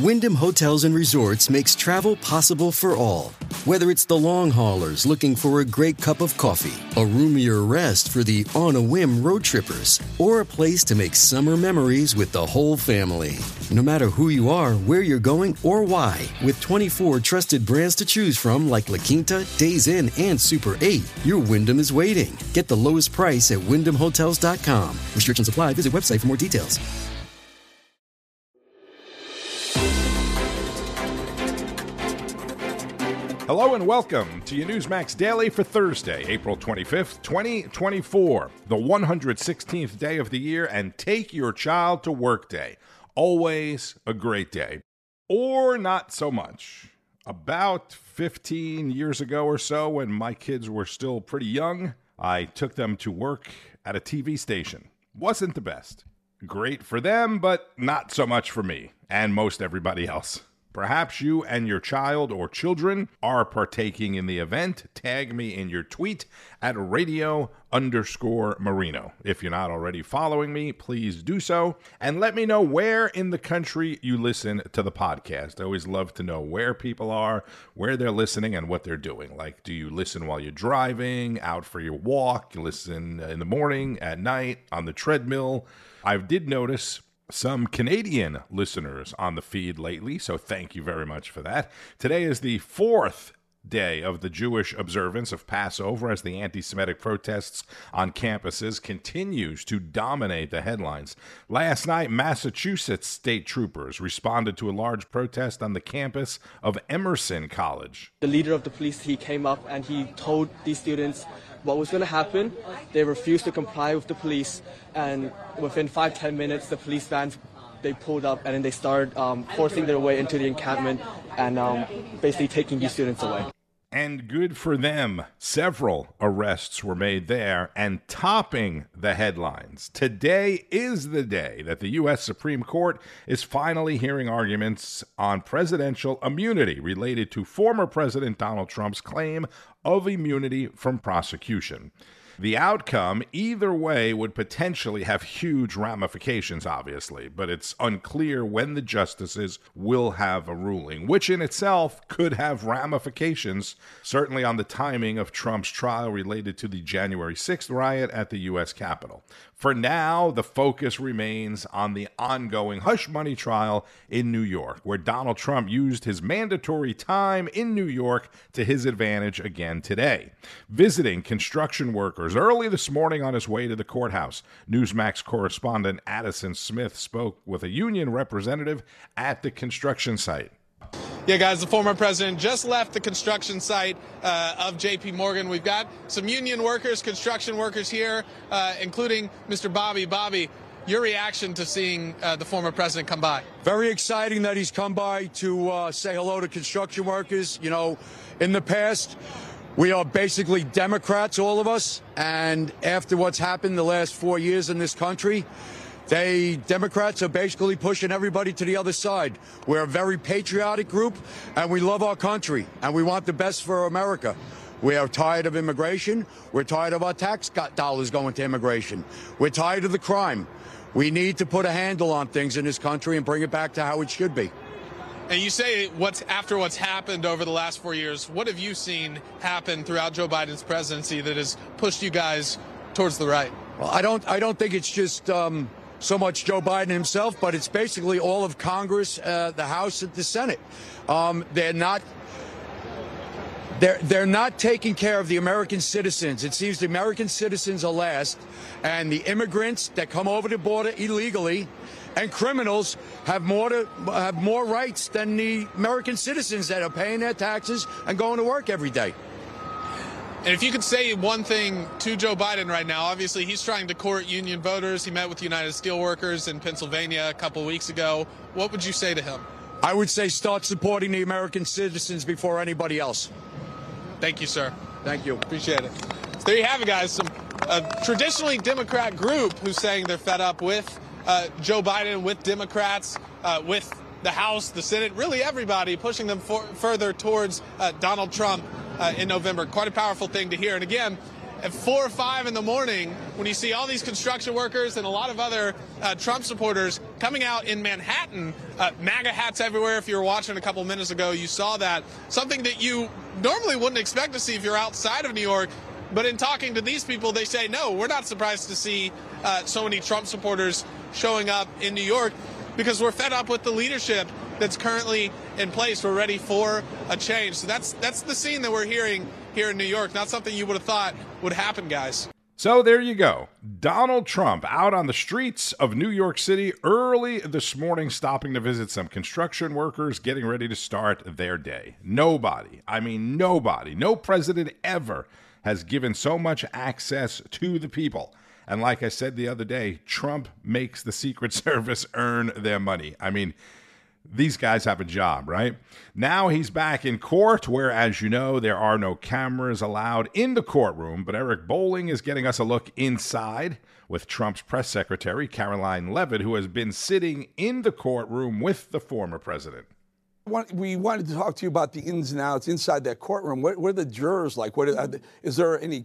Wyndham Hotels and Resorts makes travel possible for all. Whether it's the long haulers looking for a great cup of coffee, a roomier rest for the on-a-whim road trippers, or a place to make summer memories with the whole family. No matter who you are, where you're going, or why, with 24 trusted brands to choose from like La Quinta, Days Inn, and Super 8, your Wyndham is waiting. Get the lowest price at WyndhamHotels.com. Restrictions apply. Visit website for more details. Hello and welcome to your Newsmax Daily for Thursday, April 25th, 2024, the 116th day of the year, and Take Your Child to Work Day. Always a great day. Or not so much. About 15 years ago or so, when my kids were still pretty young, I took them to work at a TV station. Wasn't the best. Great for them, but not so much for me and most everybody else. Perhaps you and your child or children are partaking in the event. Tag me in your tweet at radio_Marino. If you're not already following me, please do so. And let me know where in the country you listen to the podcast. I always love to know where people are, where they're listening, and what they're doing. Like, do you listen while you're driving, out for your walk? You listen in the morning, at night, on the treadmill? I did notice some Canadian listeners on the feed lately, so thank you very much for that. Today is the fourth day of the Jewish observance of Passover as the anti-Semitic protests on campuses continues to dominate the headlines. Last night, Massachusetts state troopers responded to a large protest on the campus of Emerson College. The leader of the police, he came up and he told these students what was going to happen. They refused to comply with the police, and within 5-10 minutes, the police vans, they pulled up and then they started forcing their way into the encampment and basically taking these students away. And good for them. Several arrests were made there, and topping the headlines. Today is the day that the U.S. Supreme Court is finally hearing arguments on presidential immunity related to former President Donald Trump's claim of immunity from prosecution. The outcome, either way, would potentially have huge ramifications, obviously, but it's unclear when the justices will have a ruling, which in itself could have ramifications, certainly on the timing of Trump's trial related to the January 6th riot at the U.S. Capitol. For now, the focus remains on the ongoing hush money trial in New York, where Donald Trump used his mandatory time in New York to his advantage again today, visiting construction workers early this morning on his way to the courthouse. Newsmax correspondent Addison Smith spoke with a union representative at the construction site. Yeah, guys, the former president just left the construction site of J.P. Morgan. We've got some union workers, construction workers here, including Mr. Bobby. Bobby, your reaction to seeing the former president come by? Very exciting that he's come by to say hello to construction workers. You know, in the past, we are basically Democrats, all of us, and after what's happened the last 4 years in this country, Democrats are basically pushing everybody to the other side. We're a very patriotic group, and we love our country, and we want the best for America. We are tired of immigration. We're tired of our tax dollars going to immigration. We're tired of the crime. We need to put a handle on things in this country and bring it back to how it should be. And you say after what's happened over the last 4 years, what have you seen happen throughout Joe Biden's presidency that has pushed you guys towards the right? Well, I don't think it's just so much Joe Biden himself, but it's basically all of Congress, the House, and the Senate. They're not taking care of the American citizens. It seems the American citizens are last, and the immigrants that come over the border illegally and criminals have more rights than the American citizens that are paying their taxes and going to work every day. And if you could say one thing to Joe Biden right now, obviously he's trying to court union voters. He met with United Steelworkers in Pennsylvania a couple weeks ago. What would you say to him? I would say start supporting the American citizens before anybody else. Thank you, sir. Thank you. Appreciate it. So there you have it, guys. A traditionally Democrat group who's saying they're fed up with Joe Biden, with Democrats, with the House, the Senate, really everybody pushing them further towards Donald Trump in November. Quite a powerful thing to hear. And again, at 4 or 5 in the morning when you see all these construction workers and a lot of other Trump supporters coming out in Manhattan, MAGA hats everywhere. If you were watching a couple minutes ago, you saw that. Something that you normally wouldn't expect to see if you're outside of New York. But in talking to these people, they say, no, we're not surprised to see so many Trump supporters showing up in New York because we're fed up with the leadership that's currently in place. We're ready for a change. So that's the scene that we're hearing here in New York. Not something you would have thought would happen, guys. So there you go. Donald Trump out on the streets of New York City early this morning, stopping to visit some construction workers getting ready to start their day. Nobody, no president ever has given so much access to the people. And like I said the other day, Trump makes the Secret Service earn their money. I mean, these guys have a job, right? Now he's back in court where, as you know, there are no cameras allowed in the courtroom. But Eric Bolling is getting us a look inside with Trump's press secretary, Karoline Leavitt, who has been sitting in the courtroom with the former president. We wanted to talk to you about the ins and outs inside that courtroom. What are the jurors like? Is there any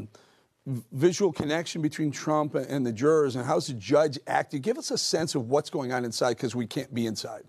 visual connection between Trump and the jurors, and how's the judge acting? Give us a sense of what's going on inside, because we can't be inside.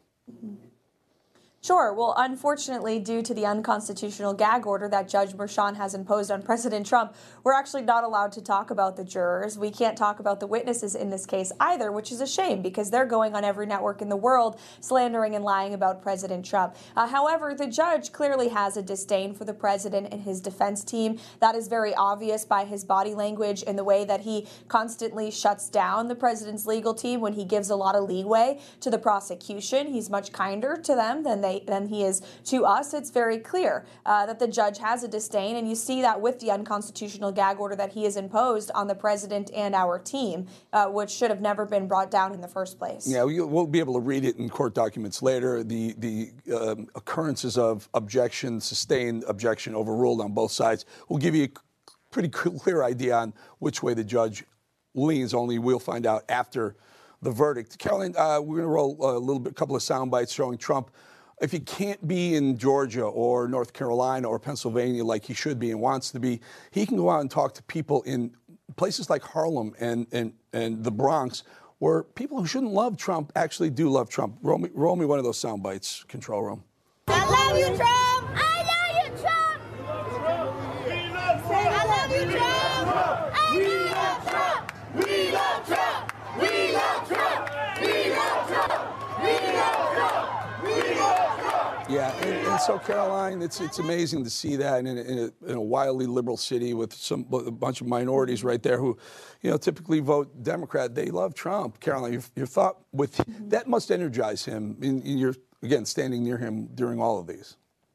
Sure. Well, unfortunately, due to the unconstitutional gag order that Judge Merchan has imposed on President Trump, we're actually not allowed to talk about the jurors. We can't talk about the witnesses in this case either, which is a shame because they're going on every network in the world slandering and lying about President Trump. However, the judge clearly has a disdain for the president and his defense team. That is very obvious by his body language and the way that he constantly shuts down the president's legal team when he gives a lot of leeway to the prosecution. He's much kinder to them than he is to us. It's very clear that the judge has a disdain, and you see that with the unconstitutional gag order that he has imposed on the president and our team, which should have never been brought down in the first place. Yeah, we'll be able to read it in court documents later. The occurrences of objection, sustained objection, overruled on both sides will give you a pretty clear idea on which way the judge leans. Only we'll find out after the verdict. Karoline, we're going to roll a couple of sound bites showing Trump. If he can't be in Georgia or North Carolina or Pennsylvania like he should be and wants to be, he can go out and talk to people in places like Harlem and the Bronx, where people who shouldn't love Trump actually do love Trump. Roll me one of those sound bites, control room. I love you, Trump! I love you, Trump! We love Trump! I love you, Trump! We love Trump! We love Trump! We love Trump! We love Trump! We love Trump! Yeah, and so, Karoline, it's amazing to see that in a wildly liberal city with a bunch of minorities right there who, typically vote Democrat. They love Trump. Karoline, your thought with that must energize him in your, again, standing near him during all of these.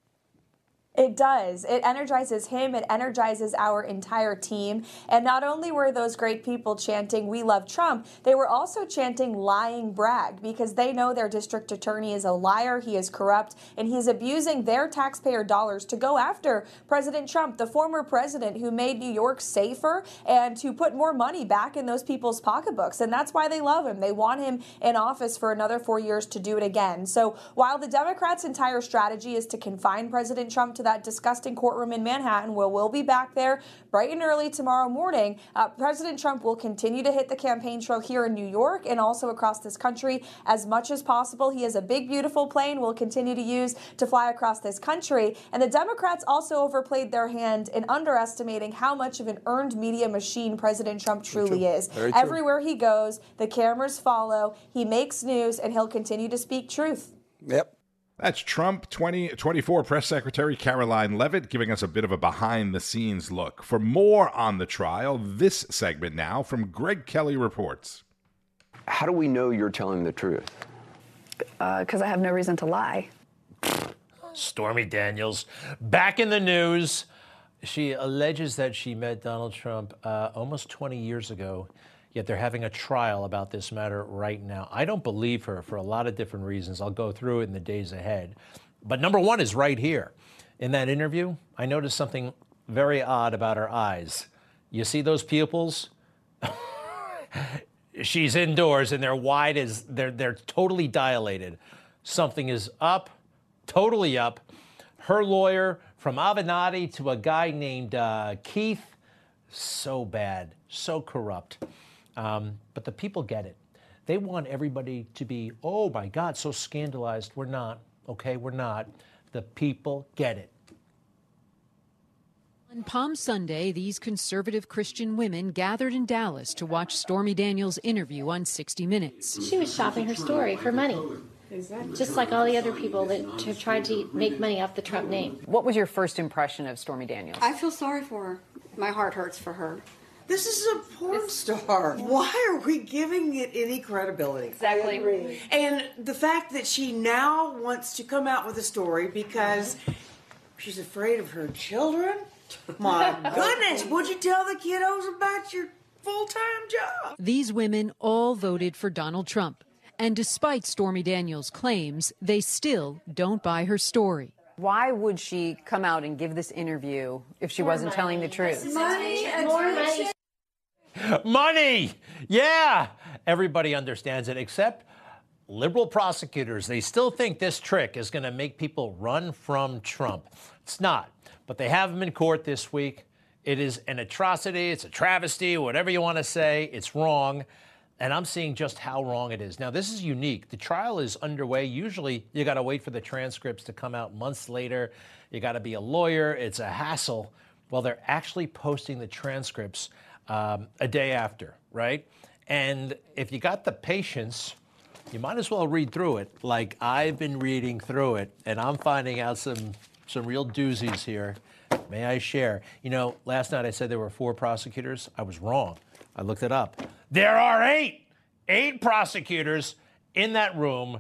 It does. It energizes him. It energizes our entire team. And not only were those great people chanting, "We love Trump," they were also chanting "lying Bragg," because they know their district attorney is a liar, he is corrupt, and he's abusing their taxpayer dollars to go after President Trump, the former president who made New York safer and to put more money back in those people's pocketbooks. And that's why they love him. They want him in office for another 4 years to do it again. So while the Democrats' entire strategy is to confine President Trump to that disgusting courtroom in Manhattan, where we'll be back there bright and early tomorrow morning, President Trump will continue to hit the campaign trail here in New York and also across this country as much as possible. He has a big, beautiful plane we'll continue to use to fly across this country. And the Democrats also overplayed their hand in underestimating how much of an earned media machine President Trump truly is. Everywhere he goes, the cameras follow, he makes news, and he'll continue to speak truth. Yep. That's Trump 2024 Press Secretary Karoline Leavitt giving us a bit of a behind-the-scenes look. For more on the trial, this segment now from Greg Kelly Reports. How do we know you're telling the truth? Because I have no reason to lie. Stormy Daniels, back in the news. She alleges that she met Donald Trump almost 20 years ago, yet they're having a trial about this matter right now. I don't believe her for a lot of different reasons. I'll go through it in the days ahead. But number one is right here. In that interview, I noticed something very odd about her eyes. You see those pupils? She's indoors and they're wide as they're totally dilated. Something is up, totally up. Her lawyer, from Avenatti to a guy named Keith, So bad, so corrupt. But the people get it. They want everybody to be, oh my God, so scandalized. We're not, okay? We're not. The people get it. On Palm Sunday, these conservative Christian women gathered in Dallas to watch Stormy Daniels' interview on 60 Minutes. She was shopping her story for money. Just like all the other people that have tried to make money off the Trump name. What was your first impression of Stormy Daniels? I feel sorry for her. My heart hurts for her. This is a porn star. Why are we giving it any credibility? Exactly. And the fact that she now wants to come out with a story because she's afraid of her children? My goodness, would you tell the kiddos about your full-time job? These women all voted for Donald Trump. And despite Stormy Daniels' claims, they still don't buy her story. Why would she come out and give this interview if she wasn't telling the truth? Money, more money. Money! Yeah! Everybody understands it except liberal prosecutors. They still think this trick is going to make people run from Trump. It's not. But they have him in court this week. It is an atrocity. It's a travesty, whatever you want to say. It's wrong. And I'm seeing just how wrong it is. Now, this is unique. The trial is underway. Usually, you got to wait for the transcripts to come out months later. You got to be a lawyer. It's a hassle. Well, they're actually posting the transcripts a day after, right? And if you got the patience, you might as well read through it like I've been reading through it. And I'm finding out some real doozies here. May I share? You know, last night I said there were 4 prosecutors. I was wrong. I looked it up. There are 8 prosecutors in that room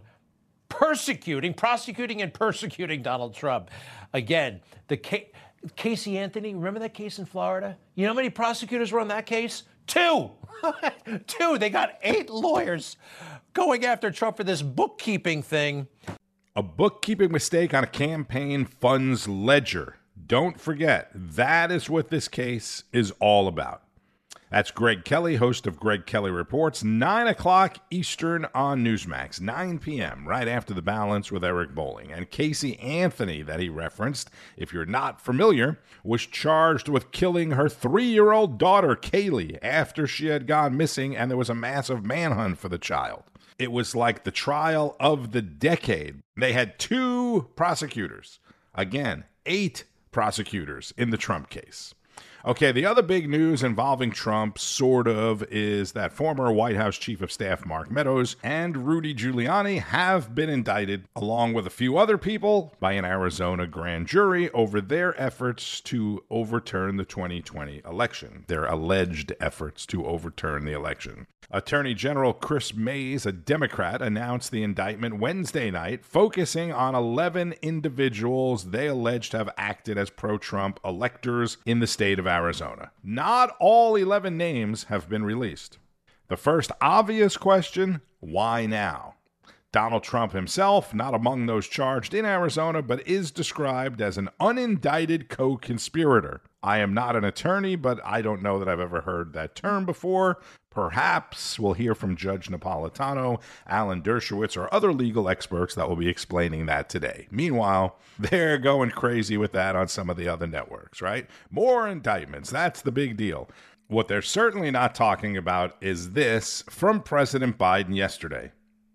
prosecuting and persecuting Donald Trump. Again, Casey Anthony, remember that case in Florida? You know how many prosecutors were on that case? 2. 2. They got 8 lawyers going after Trump for this bookkeeping thing. A bookkeeping mistake on a campaign funds ledger. Don't forget, that is what this case is all about. That's Greg Kelly, host of Greg Kelly Reports, 9 o'clock Eastern on Newsmax, 9 p.m., right after The Balance with Eric Bolling. And Casey Anthony, that he referenced, if you're not familiar, was charged with killing her 3-year-old daughter, Kaylee, after she had gone missing and there was a massive manhunt for the child. It was like the trial of the decade. They had 2 prosecutors. Again, 8 prosecutors in the Trump case. Okay, the other big news involving Trump, sort of, is that former White House Chief of Staff Mark Meadows and Rudy Giuliani have been indicted, along with a few other people, by an Arizona grand jury over their efforts to overturn the 2020 election. Their alleged efforts to overturn the election. Attorney General Chris Mays, a Democrat, announced the indictment Wednesday night, focusing on 11 individuals they allege to have acted as pro-Trump electors in the state of Arizona. Not all 11 names have been released. The first obvious question, why now? Donald Trump himself, not among those charged in Arizona, but is described as an unindicted co-conspirator. I am not an attorney, but I don't know that I've ever heard that term before. Perhaps we'll hear from Judge Napolitano, Alan Dershowitz, or other legal experts that will be explaining that today. Meanwhile, they're going crazy with that on some of the other networks, right? More indictments, that's the big deal. What they're certainly not talking about is this from President Biden yesterday.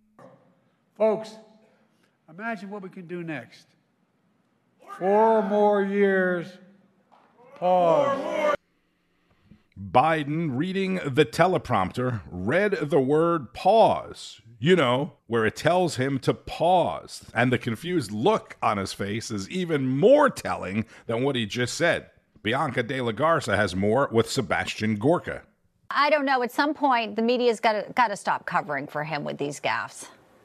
Folks, imagine what we can do next. 4 more years. Pause. Biden, reading the teleprompter, read the word pause, you know, where it tells him to pause. And the confused look on his face is even more telling than what he just said. Bianca De La Garza has more with Sebastian Gorka. I don't know. At some point, the media's got to stop covering for him with these gaffes.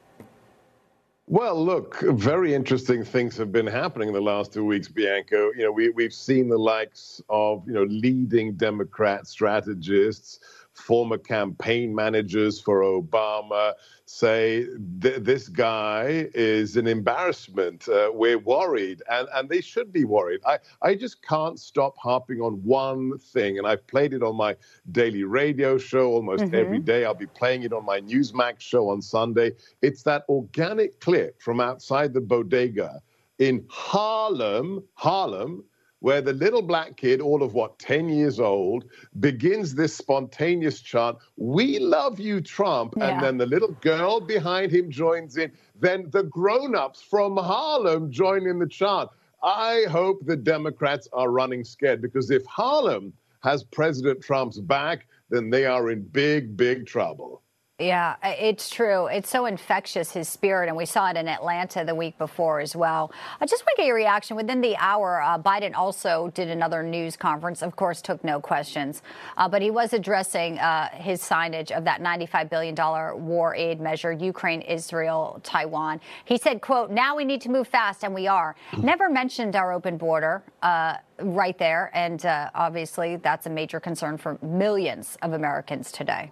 Well, look, very interesting things have been happening in the last 2 weeks, Bianca. You know, we've seen the likes of, leading Democrat strategists, former campaign managers for Obama say this guy is an embarrassment. We're worried, and they should be worried. I just can't stop harping on one thing, and I've played it on my daily radio show almost every day. I'll be playing it on my Newsmax show on Sunday. It's that organic clip from outside the bodega in Harlem, where the little black kid, all of 10 years old, begins this spontaneous chant, "We love you, Trump," and then the little girl behind him joins in. Then the grown-ups from Harlem join in the chant. I hope the Democrats are running scared, because if Harlem has President Trump's back, then they are in big, big trouble. Yeah, it's true. It's so infectious, his spirit, and we saw it in Atlanta the week before as well. I just want to get your reaction. Within the hour, Biden also did another news conference, of course, took no questions, but he was addressing his signage of that $95 billion war aid measure, Ukraine, Israel, Taiwan. He said, quote, "Now we need to move fast," and we are. Never mentioned our open border right there, and obviously that's a major concern for millions of Americans today.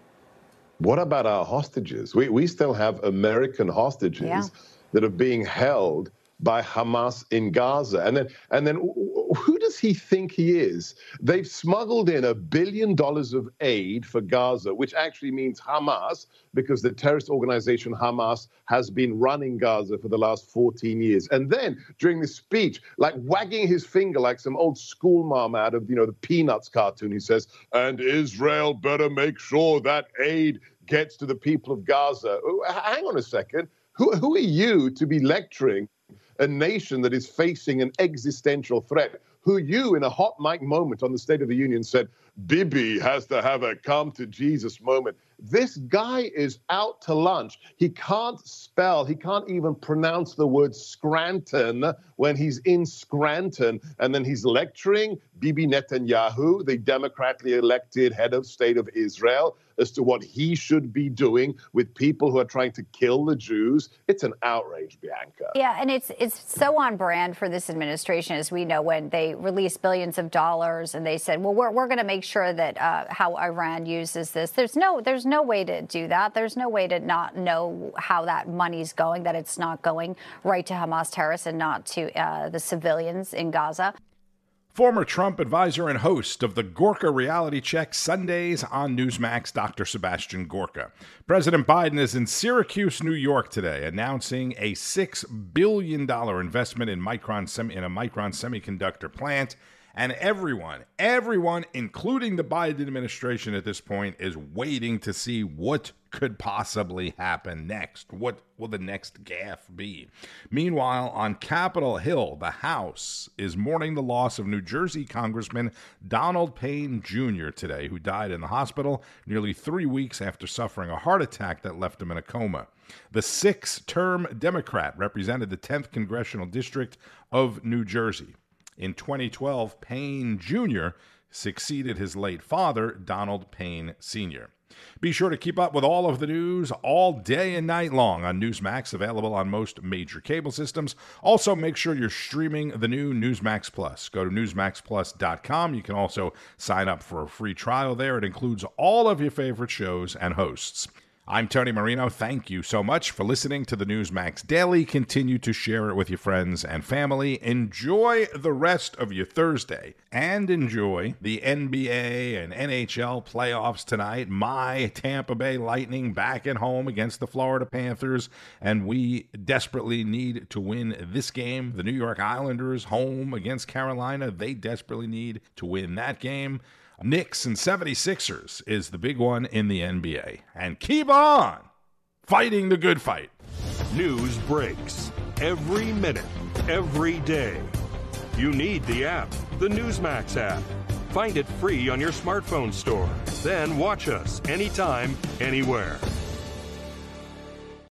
What about our hostages? We still have American hostages that are being held by Hamas in Gaza. And then who does he think he is? They've smuggled in $1 billion of aid for Gaza, which actually means Hamas, because the terrorist organization Hamas has been running Gaza for the last 14 years. And then during the speech, like wagging his finger like some old school mom out of, the Peanuts cartoon, he says, "And Israel better make sure that aid gets to the people of Gaza." Hang on a second. Who are you to be lecturing a nation that is facing an existential threat? Who you, in a hot mic moment on the State of the Union, said, "Bibi has to have a come to Jesus moment." This guy is out to lunch. He can't spell. He can't even pronounce the word Scranton when he's in Scranton. And then he's lecturing Bibi Netanyahu, the democratically elected head of state of Israel, as to what he should be doing with people who are trying to kill the Jews. It's an outrage, Bianca. Yeah, and it's so on brand for this administration, as we know, when they released billions of dollars and they said, well, we're going to make sure that how Iran uses this. There's no way to do that. There's no way to not know how that money's going, that it's not going right to Hamas terrorists and not to the civilians in Gaza. Former Trump advisor and host of the Gorka Reality Check Sundays on Newsmax, Dr. Sebastian Gorka. President Biden is in Syracuse, New York today, announcing a $6 billion investment in a Micron semiconductor plant. And everyone, including the Biden administration at this point, is waiting to see what could possibly happen next. What will the next gaffe be? Meanwhile, on Capitol Hill, the House is mourning the loss of New Jersey Congressman Donald Payne Jr. today, who died in the hospital nearly 3 weeks after suffering a heart attack that left him in a coma. The 6-term Democrat represented the 10th Congressional District of New Jersey. In 2012, Payne Jr. succeeded his late father, Donald Payne Sr. Be sure to keep up with all of the news all day and night long on Newsmax, available on most major cable systems. Also, make sure you're streaming the new Newsmax Plus. Go to newsmaxplus.com. You can also sign up for a free trial there. It includes all of your favorite shows and hosts. I'm Tony Marino. Thank you so much for listening to the Newsmax Daily. Continue to share it with your friends and family. Enjoy the rest of your Thursday and enjoy the NBA and NHL playoffs tonight. My Tampa Bay Lightning back at home against the Florida Panthers, and we desperately need to win this game. The New York Islanders home against Carolina. They desperately need to win that game. Knicks and 76ers is the big one in the NBA. And keep on fighting the good fight. News breaks every minute, every day. You need the app, the Newsmax app. Find it free on your smartphone store. Then watch us anytime, anywhere.